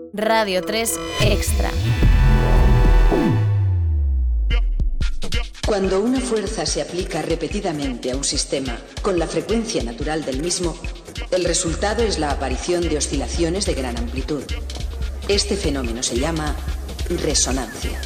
Radio 3 Extra. Cuando una fuerza se aplica repetidamente a un sistema con la frecuencia natural del mismo, el resultado es la aparición de oscilaciones de gran amplitud. Este fenómeno se llama resonancia.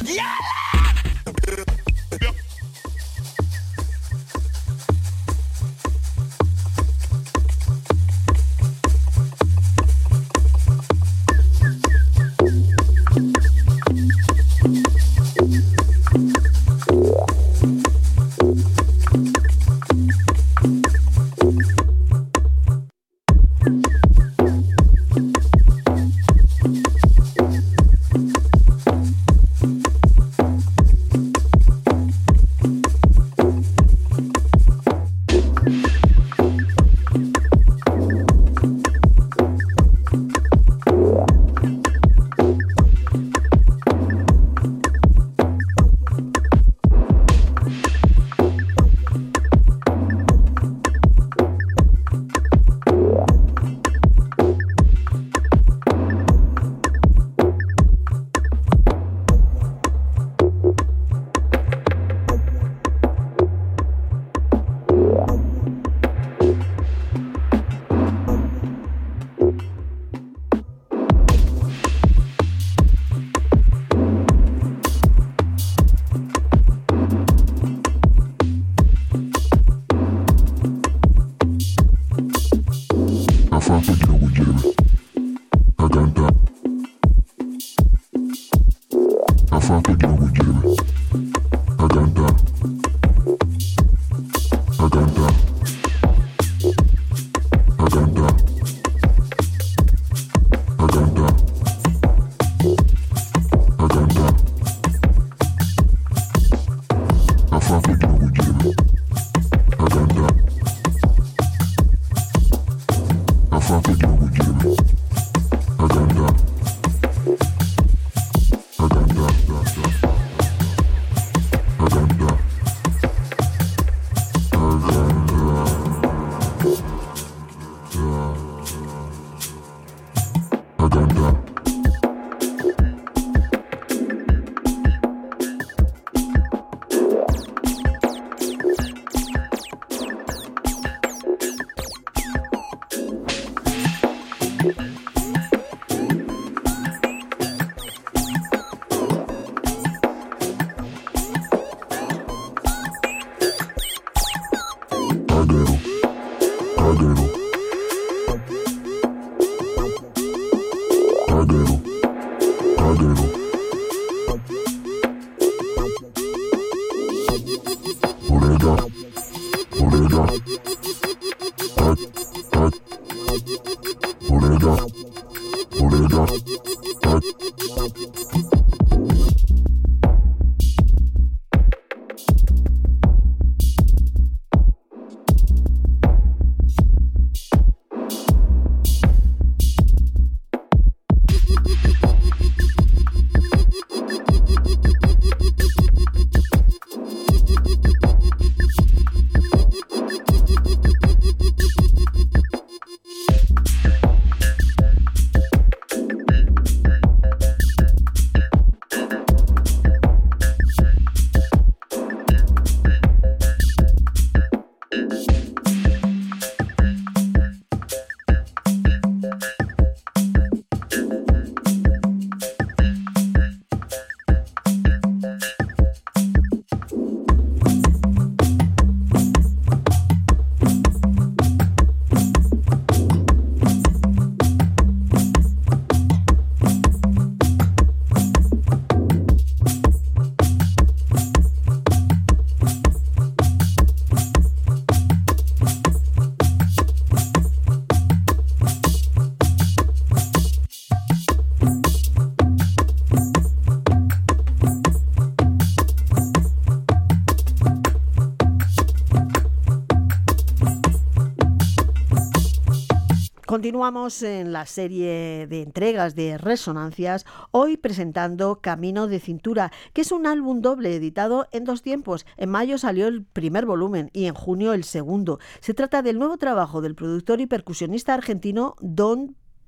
Continuamos en la serie de entregas de Resonancias, hoy presentando Camino de Cintura, que es un álbum doble editado en 2 tiempos. En mayo salió el primer volumen y en junio el segundo. Se trata del nuevo trabajo del productor y percusionista argentino Don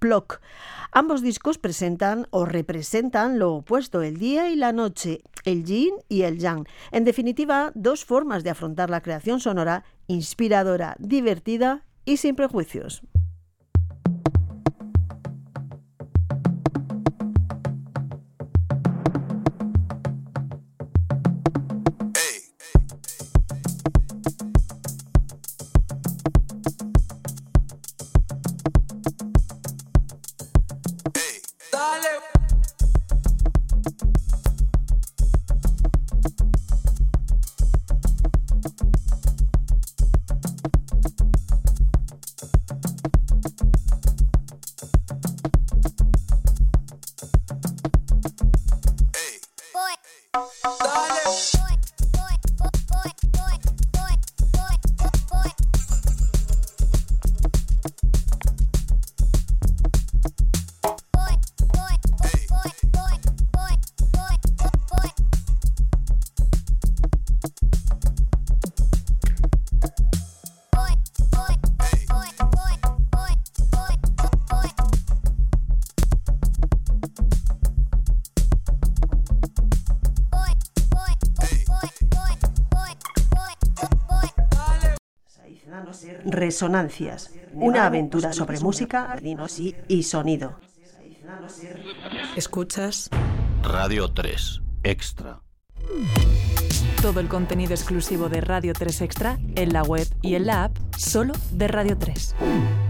Plock. Ambos discos presentan o representan lo opuesto, el día y la noche, el yin y el yang. En definitiva, dos formas de afrontar la creación sonora, inspiradora, divertida y sin prejuicios. Resonancias, una aventura sobre música, y sonido. Escuchas Radio 3 Extra. Todo el contenido exclusivo de Radio 3 Extra en la web y en la app solo de Radio 3.